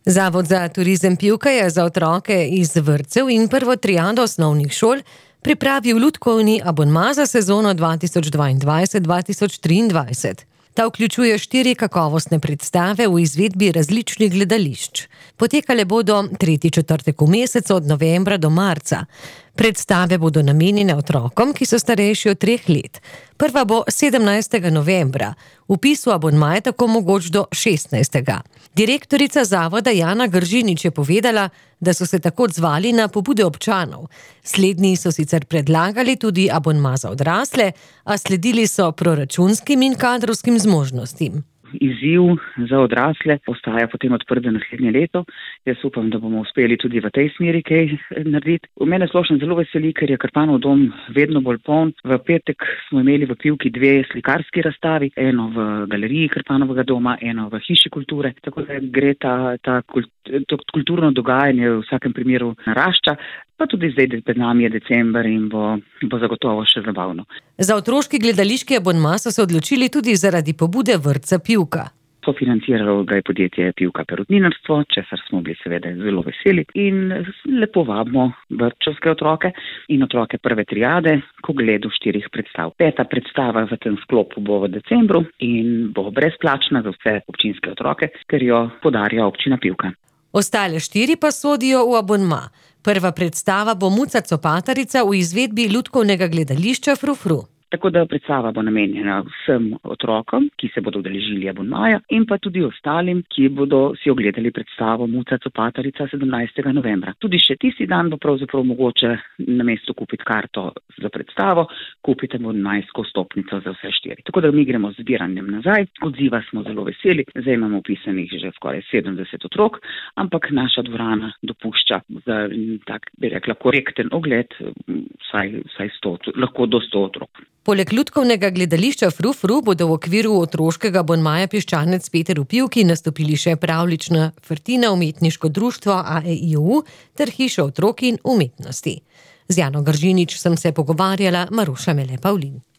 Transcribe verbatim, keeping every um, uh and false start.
Zavod za turizem Pivka je za otroke iz vrtcev in prvo triado osnovnih šol pripravil lutkovni abonma za sezono dva tisoč dvaindvajset dva tisoč triindvajset. Ta vključuje štiri kakovostne predstave v izvedbi različnih gledališč. Potekale bodo tretji četrtek v mesecu od novembra do marca. Predstave bodo namenjene otrokom, ki so starejši od treh let. Prva bo sedemnajstega novembra. Vpis v abonma je tako mogoč do šestnajstega. Direktorica zavoda Jana Gržinič je povedala, da so se tako odzvali na pobude občanov. Slednji so sicer predlagali tudi abonma za odrasle, a sledili so proračunskim in kadrovskim zmožnostim. Izziv za odrasle ostaja potem odprt za naslednje leto. Jaz upam, da bomo uspeli tudi v tej smeri kaj narediti. Mene splošno zelo veseli, ker je Krpanov dom vedno bolj poln. V petek smo imeli v Pivki dve slikarski razstavi, eno v galeriji Krpanovega doma, eno v hiši kulture. Tako da gre ta, ta kult, to kulturno dogajanje v vsakem primeru narašča. Pa tudi zdaj pred nami je december in bo, bo zagotovo še zabavno. Za otroški gledališki abonma so se odločili tudi zaradi pobude vrtca Pivka. Sofinanciralo ga je podjetje Pivka Perutninarstvo, česar smo bili seveda zelo veseli in lepo vabimo vrtčevske otroke in otroke prve triade k ogledu štirih predstav. Peta predstava v tem sklopu bo v decembru in bo brezplačna za vse občinske otroke, ker jo podarja občina Pivka. Ostale štiri pa sodijo v abonma. Prva predstava bo Muca Copatarica v izvedbi lutkovnega gledališča Frufru. Tako da predstava bo namenjena vsem otrokom, ki se bodo udeležili abonmaja in pa tudi ostalim, ki bodo si ogledali predstavo Muca Copatarica sedemnajstega novembra. Tudi še tisti dan bo pravzaprav mogoče na mesto kupiti karto za predstavo, kupiti abonmajsko vstopnico za vse štiri. Tako da mi gremo z zbiranjem nazaj, odziva smo zelo veseli, zdaj imamo upisanih že skoraj sedemdeset otrok, ampak naša dvorana dopušča za tak, bi rekla, korekten ogled vsaj, vsaj sto, lahko do sto otrok. Poleg lutkovnega gledališča Frufru bodo v okviru otroškega abonmaja Piščanec Peter v Pivki nastopili še Pravljična vrtina, umetniško društvo A E I O U ter Hiša otrok in umetnosti. Z Jano Gržinič sem se pogovarjala, Maruša Mele Pavlin.